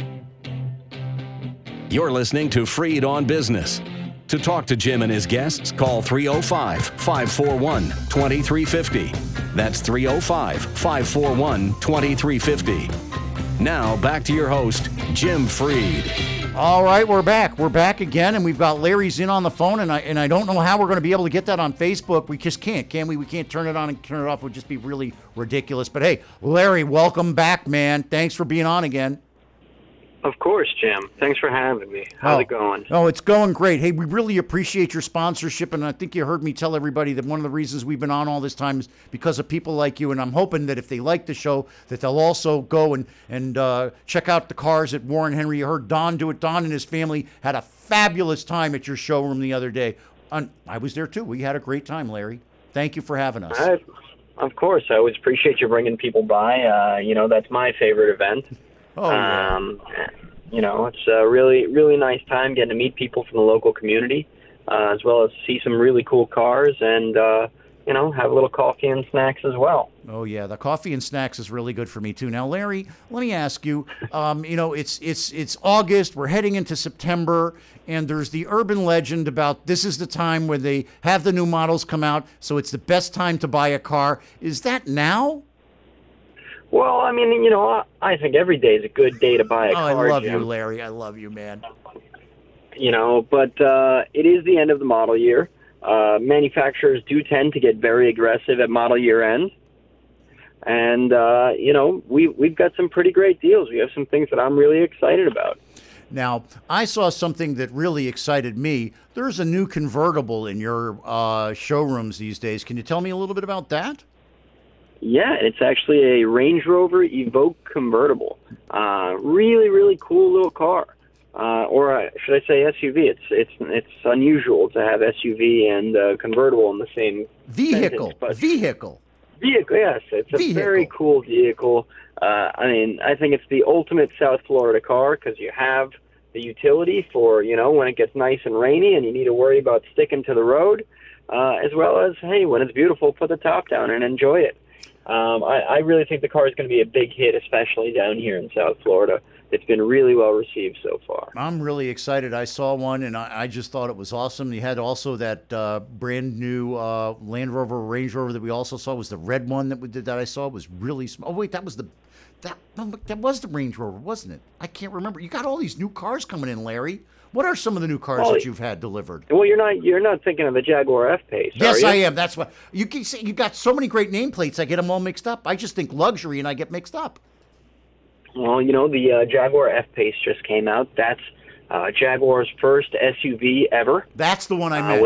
You're listening to Freed on Business. To talk to Jim and his guests, call three oh five, five four one, two three five oh. That's three oh five, five four one, two three five oh. Now, back to your host, Jim Freed. All right, we're back. We're back again, and we've got Larry Zinn on the phone, and I and I don't know how we're going to be able to get that on Facebook. We just can't, can we? We can't turn it on and turn it off. It would just be really ridiculous. But hey, Larry, welcome back, man. Thanks for being on again. Of course, Jim. Thanks for having me. How's oh. it going? Oh, it's going great. Hey, we really appreciate your sponsorship, and I think you heard me tell everybody that one of the reasons we've been on all this time is because of people like you, and I'm hoping that if they like the show, that they'll also go and, and uh, check out the cars at Warren Henry. You heard Don do it. Don and his family had a fabulous time at your showroom the other day. And I was there, too. We had a great time, Larry. Thank you for having us. I, of course. I always appreciate you bringing people by. Uh, you know, that's my favorite event. Oh, yeah. Um, you know, it's a really, really nice time getting to meet people from the local community, uh, as well as see some really cool cars and, uh, you know, have a little coffee and snacks as well. Oh yeah, the coffee and snacks is really good for me too. Now, Larry, let me ask you. Um, you know, it's it's it's August. We're heading into September, and there's the urban legend about this is the time where they have the new models come out, so it's the best time to buy a car. Is that now? Well, I mean, you know, I, I think every day is a good day to buy a Oh, car. I love Jim. you, Larry. I love you, man. You know, but uh, it is the end of the model year. Uh, manufacturers do tend to get very aggressive at model year end. And, uh, you know, we, we've got some pretty great deals. We have some things that I'm really excited about. Now, I saw something that really excited me. There's a new convertible in your uh, showrooms these days. Can you tell me a little bit about that? Yeah, it's actually a Range Rover Evoque convertible. Uh, really, really cool little car. Uh, or uh, should I say S U V? It's it's it's unusual to have S U V and uh, convertible in the same Vehicle. sentence, but Vehicle. Vehicle, yes. It's a Vehicle. very cool vehicle. Uh, I mean, I think it's the ultimate South Florida car because you have the utility for, you know, when it gets nice and rainy and you need to worry about sticking to the road, uh, as well as, hey, when it's beautiful, put the top down and enjoy it. Um, I, I really think the car is going to be a big hit, especially down here in South Florida. It's been really well received so far. I'm really excited. I saw one, and I, I just thought it was awesome. You had also that uh, brand new uh, Land Rover, Range Rover that we also saw was the red one that we did that I saw was really small. Oh wait, that was the that that was the Range Rover, wasn't it? I can't remember. You got all these new cars coming in, Larry. What are some of the new cars Well, that you've had delivered? Well, you're not you're not thinking of the Jaguar F-Pace, are Yes, you? I am. That's what you keep saying. You got so many great nameplates. I get them all mixed up. I just think luxury, and I get mixed up. Well, you know, the uh, Jaguar F-Pace just came out. That's uh, Jaguar's first S U V ever. That's the one I Uh, meant. with-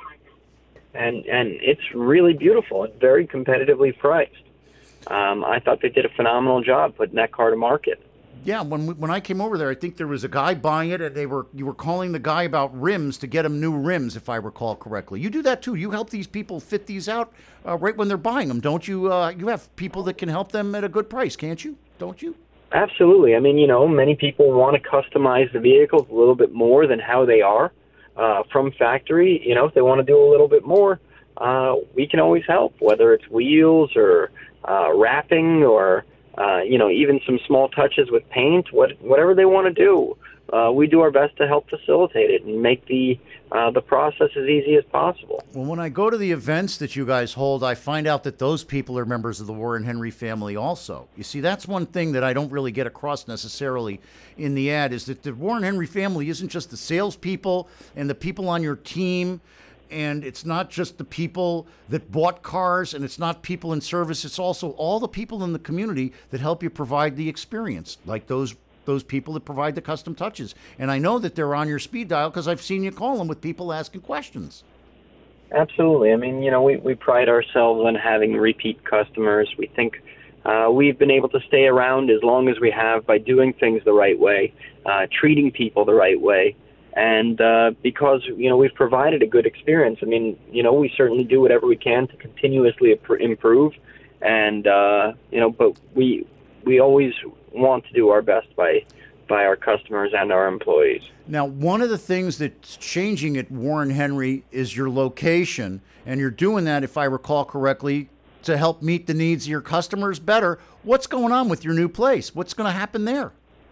and and it's really beautiful. It's very competitively priced. Um, I thought they did a phenomenal job putting that car to market. Yeah, when we, when I came over there, I think there was a guy buying it, and they were you were calling the guy about rims to get him new rims, if I recall correctly. You do that too. You help these people fit these out uh, right when they're buying them, don't you? Uh, you have people that can help them at a good price, can't you? Don't you? Absolutely. I mean, you know, many people want to customize the vehicles a little bit more than how they are uh, from factory. You know, if they want to do a little bit more, uh, we can always help, whether it's wheels or uh, wrapping or, uh, you know, even some small touches with paint, what, whatever they want to do. Uh, we do our best to help facilitate it and make the uh, the process as easy as possible. Well, when I go to the events that you guys hold, I find out that those people are members of the Warren Henry family also. You see, that's one thing that I don't really get across necessarily in the ad, is that the Warren Henry family isn't just the salespeople and the people on your team, and it's not just the people that bought cars, and it's not people in service. It's also all the people in the community that help you provide the experience, like those those people that provide the custom touches. And I know that they're on your speed dial because I've seen you call them with people asking questions. Absolutely. I mean, you know, we, we pride ourselves on having repeat customers. We think uh, we've been able to stay around as long as we have by doing things the right way, uh, treating people the right way. And uh, because, you know, we've provided a good experience. I mean, you know, we certainly do whatever we can to continuously improve. And, uh, you know, but we we always want to do our best by by our customers and our employees. Now, one of the things that's changing at Warren Henry is your location, and you're doing that, if I recall correctly, to help meet the needs of your customers better. What's going on with your new place? What's going to happen there?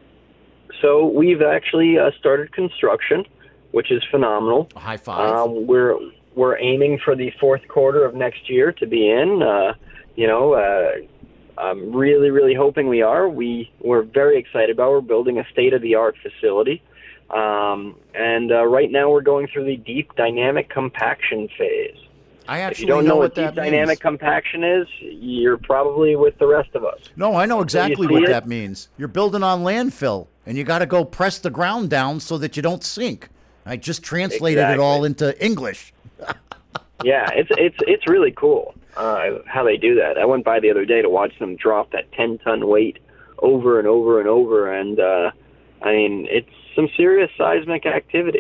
So we've actually uh, started construction, which is phenomenal. A high five. Um, we're we're aiming for the fourth quarter of next year to be in. Uh, you know, uh, I'm really, really hoping we are. We we're very excited about. We're building a state-of-the-art facility, um, and uh, right now we're going through the deep dynamic compaction phase. I actually if you don't know know what what deep that dynamic means. compaction is, you're probably with the rest of us. No, I know exactly see what it? that means. You're building on landfill, and you got to go press the ground down so that you don't sink. I just translated it Exactly. all into English. Yeah, it's it's it's really cool uh, how they do that. I went by the other day to watch them drop that ten-ton weight over and over and over, and uh, I mean, it's some serious seismic activity.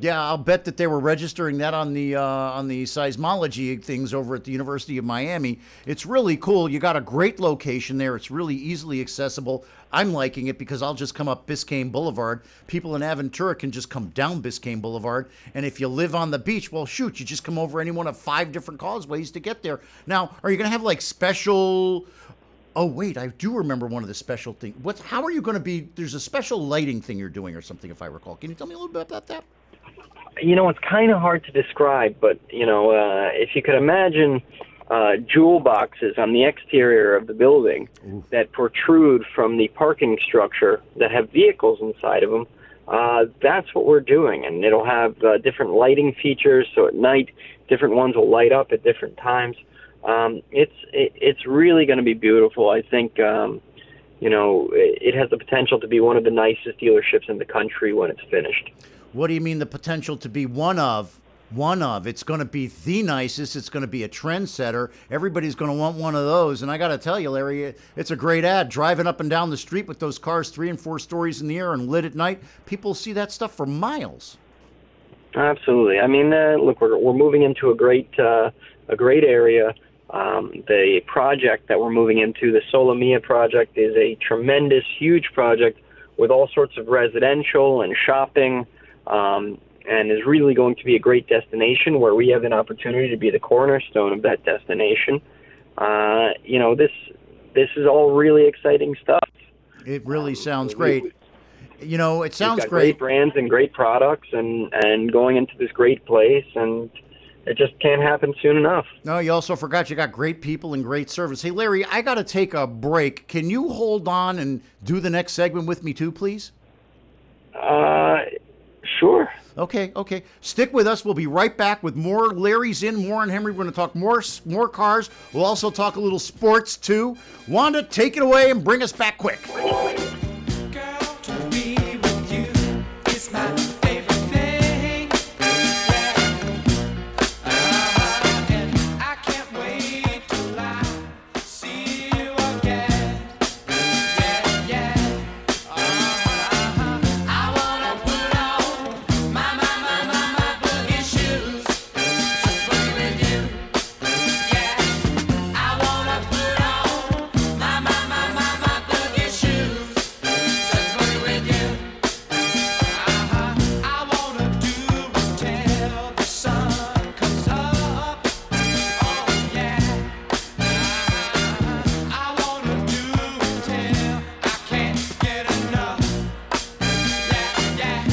Yeah, I'll bet that they were registering that on the uh, on the seismology things over at the University of Miami. It's really cool. You got a great location there. It's really easily accessible. I'm liking it because I'll just come up Biscayne Boulevard. People in Aventura can just come down Biscayne Boulevard. And if you live on the beach, well, shoot, you just come over any one of five different causeways to get there. Now, are you going to have like special... Oh, wait, I do remember one of the special things. What? How are you going to be... There's a special lighting thing you're doing or something, if I recall. Can you tell me a little bit about that? You know, it's kind of hard to describe, but, you know, uh, if you could imagine uh, jewel boxes on the exterior of the building Ooh. that protrude from the parking structure that have vehicles inside of them, uh, that's what we're doing. And it'll have uh, different lighting features, so at night, different ones will light up at different times. Um, it's it, it's really going to be beautiful. I think, um, you know, it, it has the potential to be one of the nicest dealerships in the country when it's finished. What do you mean the potential to be one of? One of. It's going to be the nicest. It's going to be a trendsetter. Everybody's going to want one of those. And I got to tell you, Larry, it's a great ad. Driving up and down the street with those cars three and four stories in the air and lit at night, people see that stuff for miles. Absolutely. I mean, uh, look, we're we're moving into a great uh, a great area. Um, the project that we're moving into, the Solomia project, is a tremendous, huge project with all sorts of residential and shopping. Um, and is really going to be a great destination where we have an opportunity to be the cornerstone of that destination. Uh, you know, this this is all really exciting stuff. It really sounds great. We, you know, it sounds we've got great. Great brands and great products, and and going into this great place, and it just can't happen soon enough. No, you also forgot you got great people and great service. Hey, Larry, I got to take a break. Can you hold on and do the next segment with me too, please? Uh. Sure. Okay, okay. Stick with us. We'll be right back with more Larry's In, Warren Henry. We're going to talk more more cars. We'll also talk a little sports, too. Wanda, take it away and bring us back quick. Girl, to be with you is my favorite thing. Yeah. Uh, and I can't wait till I see you again. Yeah, yeah. Uh-huh. I wanna put on my, my, my, my, my boogie shoes. Just boogie with you. Yeah. I wanna put on my, my, my, my, my boogie shoes. Just boogie with you. Uh-huh. I wanna do it till the sun comes up. Oh yeah. Uh-huh. I wanna do it till I can't get enough. Yeah, yeah.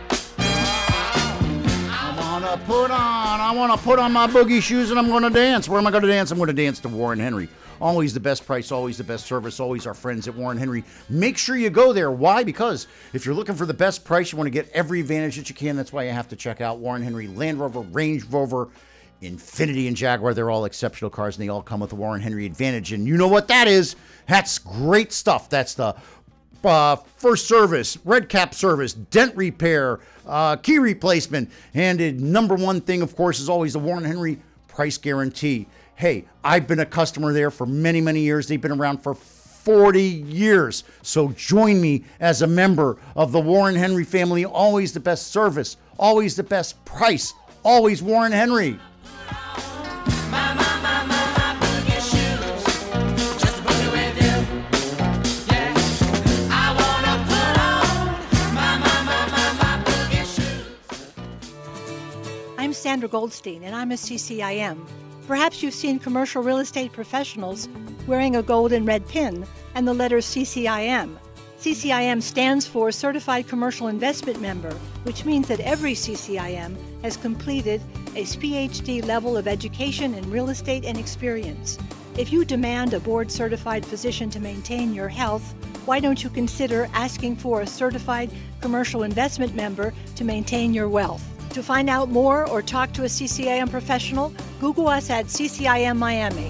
I want to put on, I want to put on my boogie shoes and I'm going to dance. Where am I going to dance? I'm going to dance to Warren Henry. Always the best price, always the best service, always our friends at Warren Henry. Make sure you go there. Why? Because if you're looking for the best price, you want to get every advantage that you can. That's why you have to check out Warren Henry, Land Rover, Range Rover, Infiniti, and Jaguar. They're all exceptional cars, and they all come with the Warren Henry Advantage. And you know what that is? That's great stuff. That's the uh, first service, red cap service, dent repair, uh, key replacement, and the number one thing, of course, is always the Warren Henry price guarantee. Hey, I've been a customer there for many, many years. They've been around for forty years. So join me as a member of the Warren Henry family. Always the best service, always the best price, always Warren Henry. My, my, my, my, my boogie shoes. Just boogie with you. Yeah. I wanna put on my, my, my, my, my boogie shoes. I'm Sandra Goldstein, and I'm a C C I M. Perhaps you've seen commercial real estate professionals wearing a gold and red pin and the letters C C I M. C C I M stands for Certified Commercial Investment Member, which means that every C C I M has completed a P H D level of education in real estate and experience. If you demand a board-certified physician to maintain your health, why don't you consider asking for a Certified Commercial Investment Member to maintain your wealth? To find out more or talk to a C C I M professional, Google us at C C I M Miami.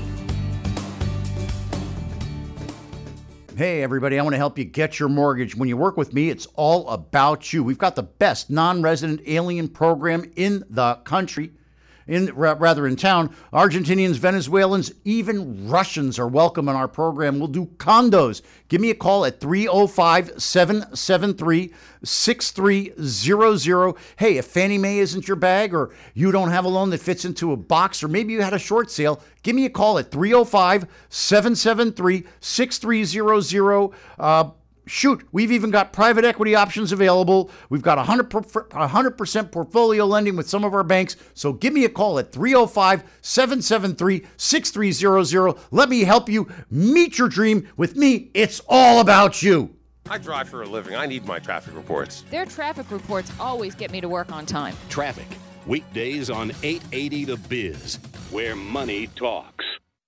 Hey, everybody, I want to help you get your mortgage. When you work with me, it's all about you. We've got the best non-resident alien program in the country. in ra- rather in town. Argentinians, Venezuelans, even Russians are welcome in our program. We'll do condos. Give me a call at three oh five, seven seven three, six three zero zero. Hey, if Fannie Mae isn't your bag, or you don't have a loan that fits into a box, or maybe you had a short sale, give me a call at three oh five, seven seven three, six three zero zero. Uh, Shoot, we've even got private equity options available. We've got one hundred percent portfolio lending with some of our banks. So give me a call at three oh five, seven seven three, six three zero zero. Let me help you meet your dream. With me, it's all about you. I drive for a living. I need my traffic reports. Their traffic reports always get me to work on time. Traffic, weekdays on eight eighty The Biz, where money talks.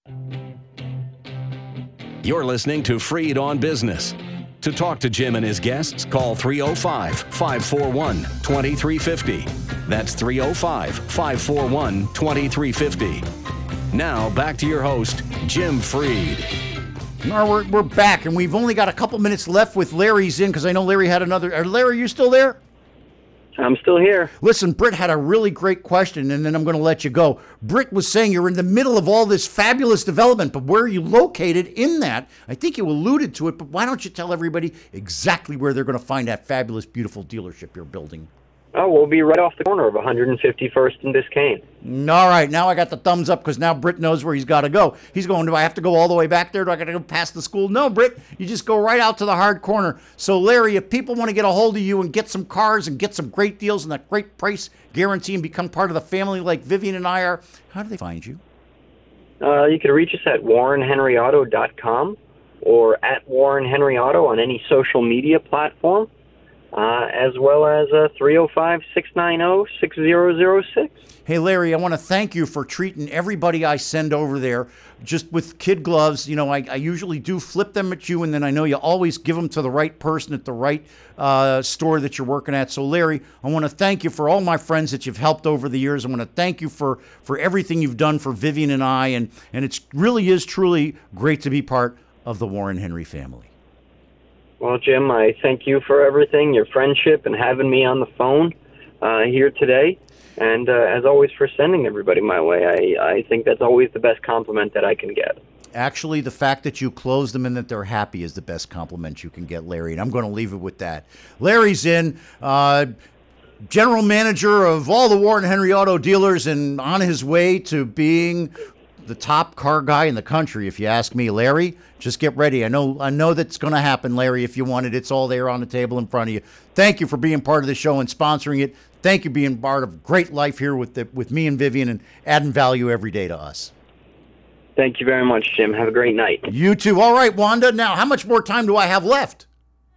You're listening to Freed on Business. To talk to Jim and his guests, call three oh five, five four one, two three five oh. That's three oh five, five four one, two three five oh. Now, back to your host, Jim Freed. No, we're, we're back, and we've only got a couple minutes left with Larry's in, because I know Larry had another. Are Larry, you still there? I'm still here. Listen, Britt had a really great question, and then I'm going to let you go. Britt was saying you're in the middle of all this fabulous development, but where are you located in that? I think you alluded to it, but why don't you tell everybody exactly where they're going to find that fabulous, beautiful dealership you're building? Oh, we'll be right off the corner of one hundred fifty-first and Biscayne. All right, now I got the thumbs up, because now Britt knows where he's got to go. He's going, do I have to go all the way back there? Do I got to go past the school? No, Britt, you just go right out to the hard corner. So, Larry, if people want to get a hold of you and get some cars and get some great deals and that great price guarantee and become part of the family like Vivian and I are, how do they find you? Uh, you can reach us at warren henry auto dot com or at Warren Henry Auto on any social media platform. Uh, as well as uh, three oh five, six nine oh, six oh oh six. Hey, Larry, I want to thank you for treating everybody I send over there just with kid gloves. You know, I, I usually do flip them at you, and then I know you always give them to the right person at the right uh, store that you're working at. So, Larry, I want to thank you for all my friends that you've helped over the years. I want to thank you for, for everything you've done for Vivian and I, and, and it really is truly great to be part of the Warren Henry family. Well, Jim, I thank you for everything, your friendship, and having me on the phone uh, here today. And uh, as always, for sending everybody my way. I, I think that's always the best compliment that I can get. Actually, the fact that you close them and that they're happy is the best compliment you can get, Larry. And I'm going to leave it with that. Larry's in, uh, general manager of all the Warren Henry Auto dealers, and on his way to being the top car guy in the country, if you ask me. Larry, just get ready. I know I know that's going to happen, Larry. If you want it, it's all there on the table in front of you. Thank you for being part of the show and sponsoring it. Thank you for being part of great life here with the, with me and Vivian, and adding value every day to us. Thank you very much, Jim. Have a great night. You too. All right, Wanda. Now, how much more time do I have left?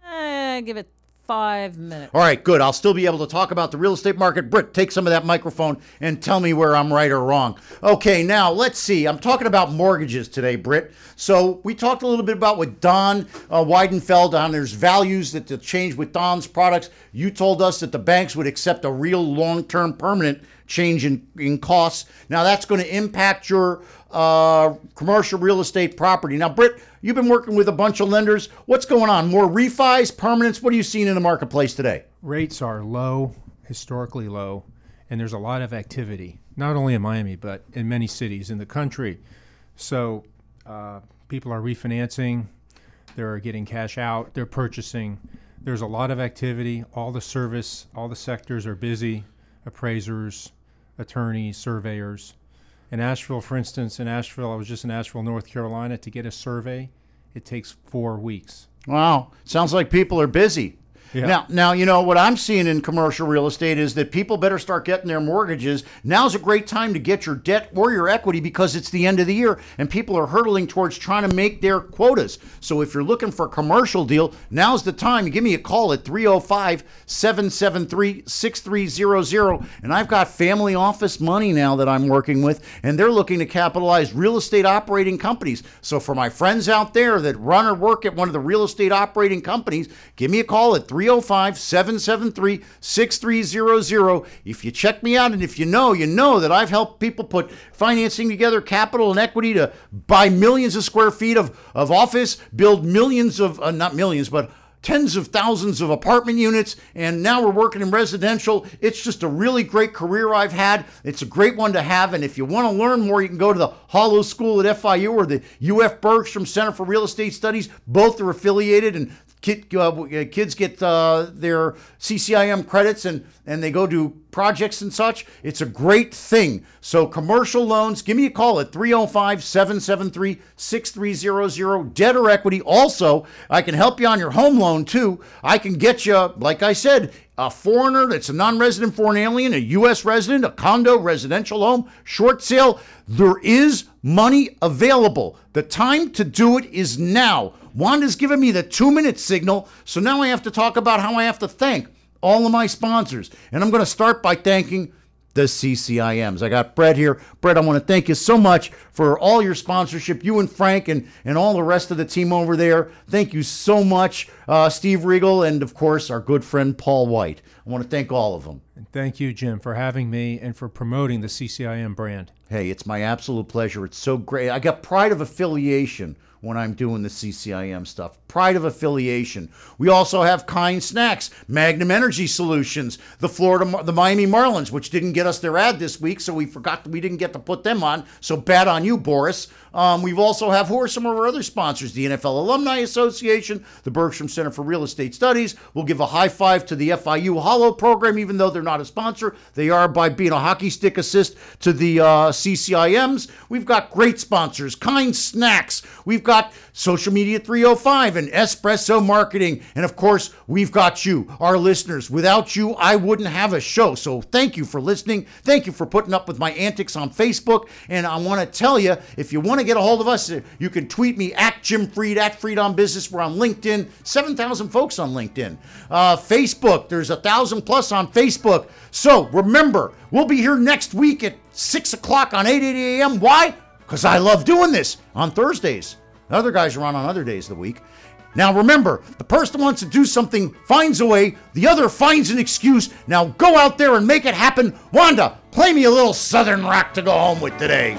Uh, give it five minutes. All right, good. I'll still be able to talk about the real estate market. Britt, take some of that microphone and tell me where I'm right or wrong. Okay, now let's see. I'm talking about mortgages today, Britt. So we talked a little bit about with Don uh, Weidenfeld on there's values that to change with Don's products. You told us that the banks would accept a real long-term permanent change in, in costs. Now that's going to impact your uh, commercial real estate property. Now, Britt, you've been working with a bunch of lenders. What's going on? More refis, permanents? What are you seeing in the marketplace today? Rates are low, historically low, and there's a lot of activity, not only in Miami, but in many cities in the country. So uh, people are refinancing, they're getting cash out, they're purchasing. There's a lot of activity. All the service, all the sectors are busy, appraisers, attorneys, surveyors. In Asheville, for instance, in Asheville, I was just in Asheville, North Carolina, to get a survey, it takes four weeks. Wow. Sounds like people are busy. Yeah. Now, now, you know, what I'm seeing in commercial real estate is that people better start getting their mortgages. Now's a great time to get your debt or your equity because it's the end of the year and people are hurtling towards trying to make their quotas. So if you're looking for a commercial deal, now's the time. You give me a call at three oh five, seven seven three, six three zero zero. And I've got family office money now that I'm working with, and they're looking to capitalize real estate operating companies. So for my friends out there that run or work at one of the real estate operating companies, give me a call at three oh five, seven seven three, six three zero zero. If you check me out and if you know, you know that I've helped people put financing together, capital and equity to buy millions of square feet of, of office, build millions of, uh, not millions, but tens of thousands of apartment units, and now we're working in residential. It's just a really great career I've had. It's a great one to have, and if you want to learn more, you can go to the Hollow School at F I U or the U F Bergstrom Center for Real Estate Studies. Both are affiliated, and Kid, uh, kids get uh, their C C I M credits and, and they go do projects and such. It's a great thing. So commercial loans, give me a call at three oh five, seven seven three, six three zero zero, debt or equity. Also, I can help you on your home loan too. I can get you, like I said, a foreigner that's a non-resident foreign alien, a U S resident, a condo, residential home, short sale. There is money available. The time to do it is now. Wanda's giving me the two-minute signal, so now I have to talk about how I have to thank all of my sponsors. And I'm going to start by thanking the C C I Ms. I got Brett here. Brett, I want to thank you so much for all your sponsorship, you and Frank and, and all the rest of the team over there. Thank you so much, uh, Steve Riegel, and, of course, our good friend Paul White. I want to thank all of them. And thank you, Jim, for having me and for promoting the C C I M brand. Hey, it's my absolute pleasure. It's so great. I got pride of affiliation when I'm doing the C C I M stuff. Pride of affiliation. We also have Kind Snacks, Magnum Energy Solutions, the Florida, the Miami Marlins, which didn't get us their ad this week, so we forgot we didn't get to put them on. So bad on you, Boris. Um, we've also have who are some of our other sponsors? The N F L Alumni Association, the Bergstrom Center for Real Estate Studies. We'll give a high five to the F I U Hollow program, even though they're not a sponsor. They are by being a hockey stick assist to the uh, C C I Ms. We've got great sponsors, Kind Snacks. We've got Social Media three oh five and Espresso Marketing. And of course, we've got you, our listeners. Without you, I wouldn't have a show. So thank you for listening. Thank you for putting up with my antics on Facebook. And I want to tell you, if you want to get a hold of us, you can tweet me at Jim Fried, at Fried on Business. We're on LinkedIn. seven thousand folks on LinkedIn. Uh, Facebook, there's one thousand plus on Facebook. So remember, we'll be here next week at six o'clock on eight eighty a.m. Why? Because I love doing this on Thursdays. The other guys are on on other days of the week. Now remember, the person who wants to do something finds a way, the other finds an excuse. Now go out there and make it happen. Wanda, play me a little Southern rock to go home with today.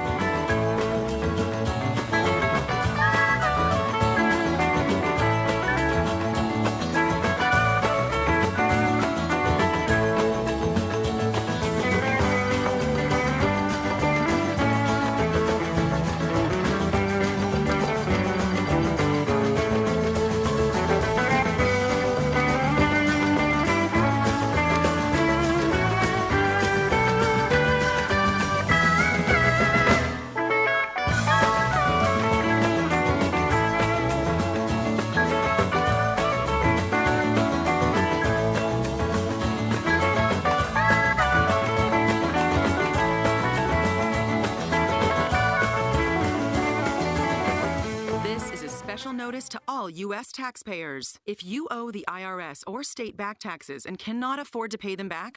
Notice to all U S taxpayers. If you owe the I R S or state back taxes and cannot afford to pay them back,